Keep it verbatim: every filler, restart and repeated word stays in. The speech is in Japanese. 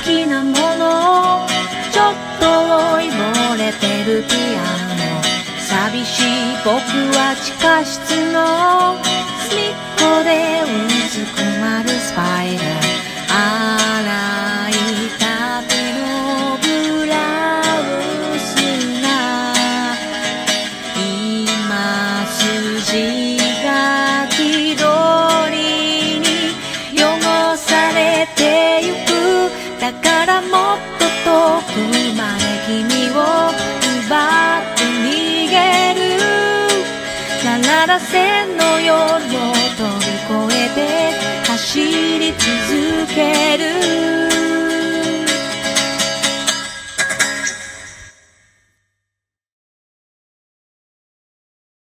きなものちょっと老いぼれてるピアノ寂しい僕は地下室の隅っこでうずくまるスパイダー洗いたてのブラウスが今筋が気取りに汚されてゆくだからもっと遠くまで君を奪って逃げるならら線の夜を飛び越えて走り続ける